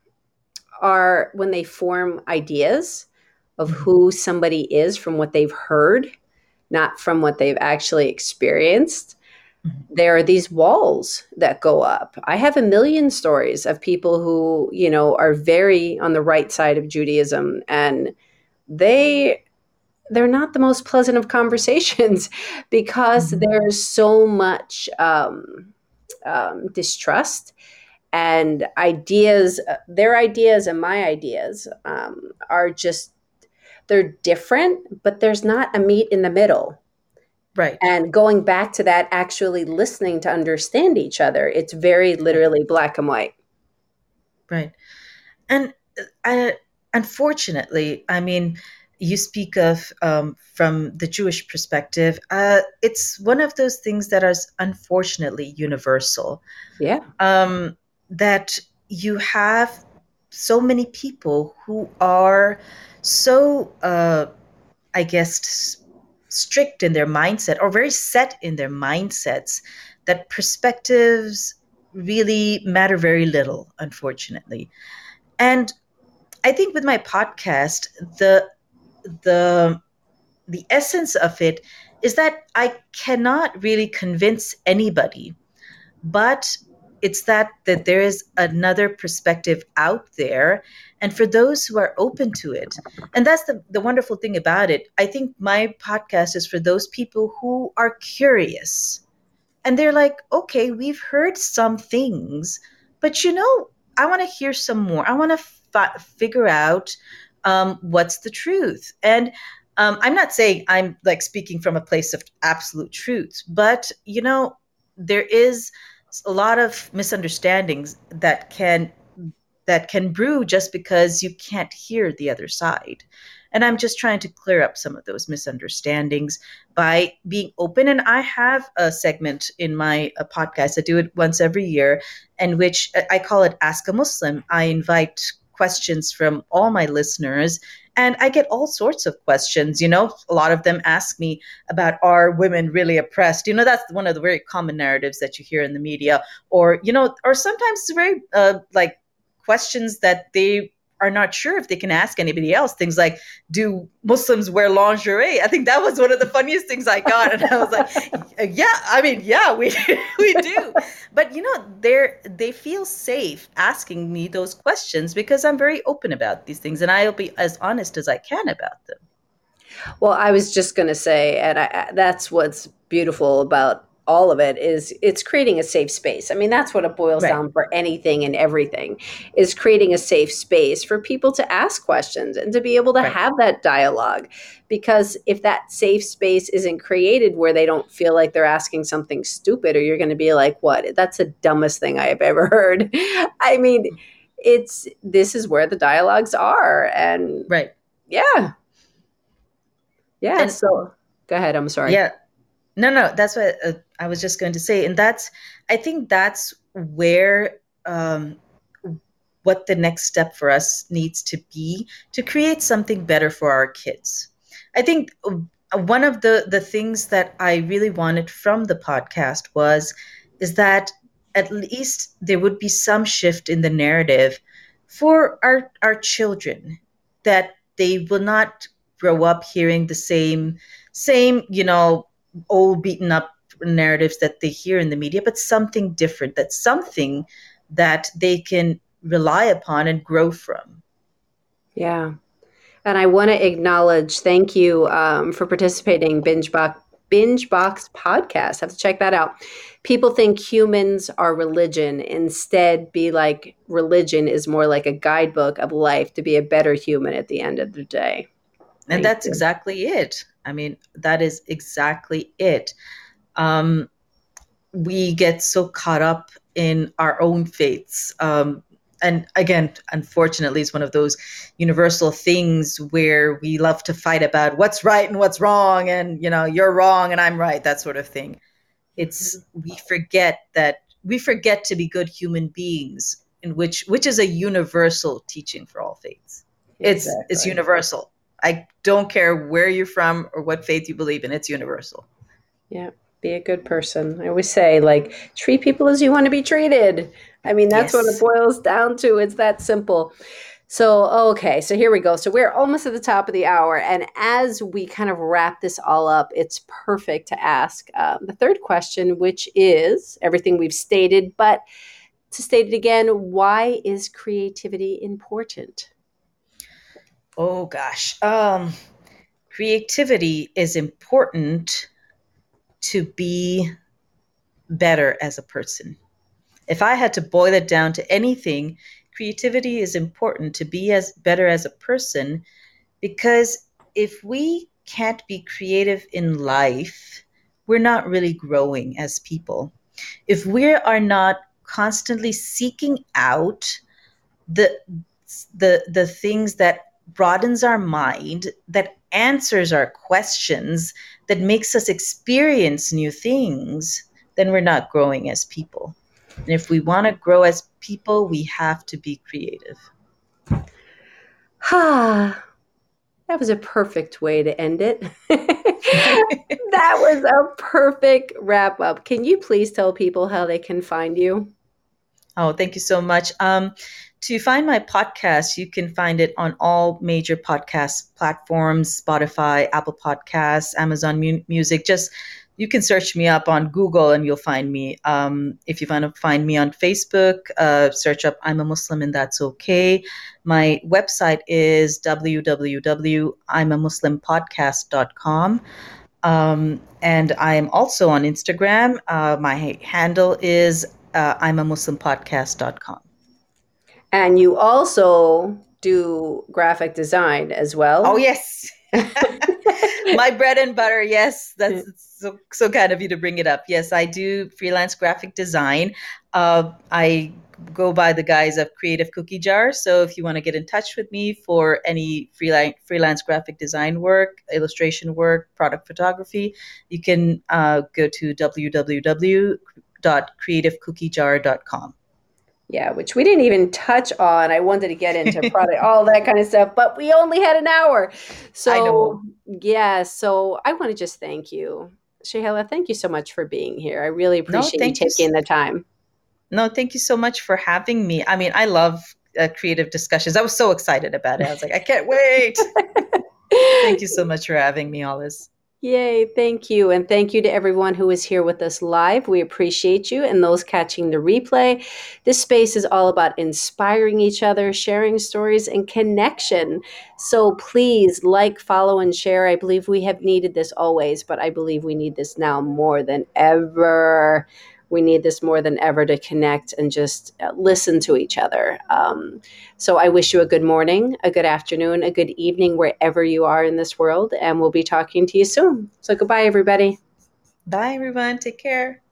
are, when they form ideas of Mhm. who somebody is from what they've heard, not from what they've actually experienced, Mhm. there are these walls that go up. I have a million stories of people who, you know, are very on the right side of Judaism, and they they're not the most pleasant of conversations because Mhm. there's so much um, um, distrust and ideas. Their ideas and my ideas um, are just, they're different, but there's not a meet in the middle. Right. And going back to that, actually listening to understand each other, it's very Right. literally black and white. Right. And uh, I, unfortunately, I mean, you speak of um, from the Jewish perspective. Uh, it's one of those things that is unfortunately universal. Yeah. Um, that you have so many people who are so, uh, I guess, strict in their mindset or very set in their mindsets that perspectives really matter very little, unfortunately. And I think with my podcast, the the the essence of it is that I cannot really convince anybody, but it's that that there is another perspective out there, and for those who are open to it. And that's the, the wonderful thing about it. I think my podcast is for those people who are curious, and they're like, okay, we've heard some things, but you know, I want to hear some more. I want to fi- figure out um, what's the truth. And Um, I'm not saying I'm like speaking from a place of absolute truth, but you know, there is a lot of misunderstandings that can that can brew just because you can't hear the other side. And I'm just trying to clear up some of those misunderstandings by being open. And I have a segment in my uh, podcast. I do it once every year, in which uh, I call it Ask a Muslim. I invite questions from all my listeners, and I get all sorts of questions. You know, a lot of them ask me about, are women really oppressed? You know, that's one of the very common narratives that you hear in the media. Or, you know, or sometimes it's very uh, like questions that they are not sure if they can ask anybody else. Things like, do Muslims wear lingerie? I think that was one of the funniest things I got. And I was like, yeah, I mean, yeah, we we do. But you know, they're they feel safe asking me those questions because I'm very open about these things and I'll be as honest as I can about them. Well, I was just going to say, and I, that's what's beautiful about all of it is it's creating a safe space. I mean, that's what it boils Right. down for anything and everything is creating a safe space for people to ask questions and to be able to Right. have that dialogue. Because if that safe space isn't created where they don't feel like they're asking something stupid, or you're going to be like, what? That's the dumbest thing I have ever heard. I mean, it's this is where the dialogues are. And Right. yeah. Yeah. And So go ahead. I'm sorry. yeah, no, no, that's what uh, I was just going to say. And that's, I think that's where um, what the next step for us needs to be to create something better for our kids. I think uh, one of the, the things that I really wanted from the podcast was, is that at least there would be some shift in the narrative for our, our children, that they will not grow up hearing the same, same, you know, old beaten up narratives that they hear in the media, but something different, that's something that they can rely upon and grow from. Yeah. And I want to acknowledge, thank you um, for participating, Binge Box, Binge Box Podcast. Have to check that out. People think humans are religion. Instead, be like, religion is more like a guidebook of life to be a better human at the end of the day. And Thank that's you. exactly it. I mean, that is exactly it. Um, we get so caught up in our own faiths. Um, and again, unfortunately, it's one of those universal things where we love to fight about what's right and what's wrong, and you know, you're wrong and I'm right, that sort of thing. It's we forget that we forget to be good human beings, in which which is a universal teaching for all faiths. It's it's Exactly. universal. I don't care where you're from or what faith you believe in. It's universal. Yeah. Be a good person. I always say, like, treat people as you want to be treated. I mean, that's what it Yes. boils down to. It's that simple. So, okay, so here we go. So, we're almost at the top of the hour. And as we kind of wrap this all up, it's perfect to ask um, the third question, which is everything we've stated. But to state it again, why is creativity important? Oh gosh. Um creativity is important to be better as a person. If I had to boil it down to anything, creativity is important to be as better as a person, because if we can't be creative in life, we're not really growing as people. If we are not constantly seeking out the the the things that broadens our mind, that answers our questions, that makes us experience new things, then we're not growing as people. And if we want to grow as people, we have to be creative. Ah, that was a perfect way to end it. That was a perfect wrap up. Can you please tell people how they can find you? Oh, thank you so much. Um, to find my podcast, you can find it on all major podcast platforms: Spotify, Apple Podcasts, Amazon Mu- Music. Just you can search me up on Google and you'll find me. Um, if you want to find me on Facebook, uh, search up I'm a Muslim and That's Okay. My website is w w w dot i'm a muslim podcast dot com. Um, and I'm also on Instagram. Uh, my handle is uh, I'm a Muslim podcast dot com. And you also do graphic design as Oh, well. yes. My bread and butter. Yes, that's so so kind of you to bring it up. Yes, I do freelance graphic design. Uh, I go by the guise of Creative Cookie Jar. So if you want to get in touch with me for any freelance freelance graphic design work, illustration work, product photography, you can uh, go to w w w dot creative cookie jar dot com. Yeah, which we didn't even touch on. I wanted to get into product, all that kind of stuff, but we only had an hour. I So, know. yeah, so I want to just thank you. Shayla, thank you so much for being here. I really No, appreciate you thank you. taking the time. No, thank you so much for having me. I mean, I love uh, creative discussions. I was so excited about it. I was like, I can't wait. Thank you so much for having me, Hollis. Yay, thank you. And thank you to everyone who is here with us live. We appreciate you and those catching the replay. This space is all about inspiring each other, sharing stories, and connection. So please like, follow, and share. I believe we have needed this always, but I believe we need this now more than ever. We need this more than ever to connect and just uh, listen to each other. Um, so I wish you a good morning, a good afternoon, a good evening, wherever you are in this world. And we'll be talking to you soon. So goodbye, everybody. Bye, everyone. Take care.